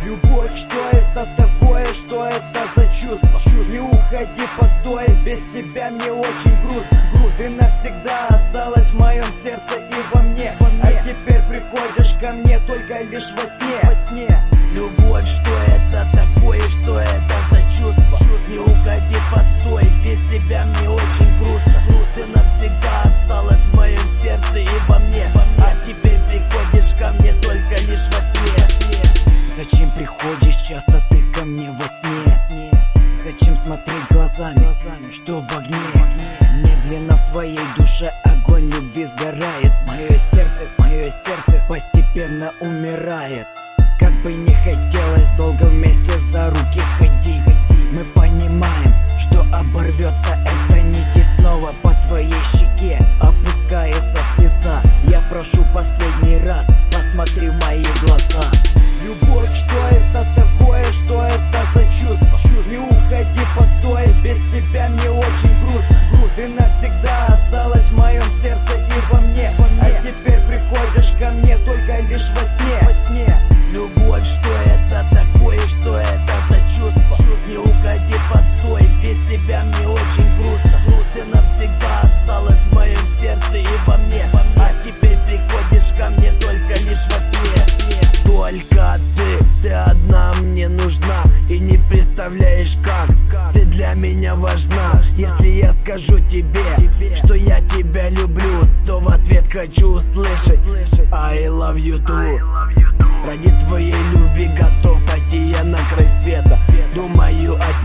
Любовь, что это такое, что это за чувство? Не уходи, постой, без тебя мне очень грустно. Ты навсегда осталась в моем сердце и во мне. А теперь приходишь ко мне только лишь во сне. Любовь, что это такое, что это за чувство? Не уходи, постой, без тебя мне очень грустно. Ты навсегда осталась в моем сердце и во мне. А теперь приходишь ко мне только лишь во сне. Зачем приходишь часто ты ко мне во сне? Зачем смотреть глазами, что в огне? Медленно в твоей душе огонь любви сгорает. Мое сердце постепенно умирает. Как бы не хотелось долго вместе за руки ходить, мы понимаем, что оборвется эта нить, и снова по твоей щеке опускается слеза. Я прошу последний раз, посмотри в мои глаза. Любовь, что это такое, что это за чувство? Не уходи, постой, без тебя мне очень грустно. Ты навсегда осталась в моем сердце и во мне. А теперь приходишь ко мне только лишь во сне. Любовь, что это такое, что это за чувство? Не уходи, постой, без тебя мне очень грустно. Ты навсегда осталась в моем сердце и во мне. А теперь приходишь ко мне только лишь во сне. Только ты одна мне нужна, и не представляешь, как ты для меня важна. Если я скажу тебе, что я тебя люблю, то в ответ хочу услышать I love you too. Ради твоей любви готов пойти я на край света. Думаю о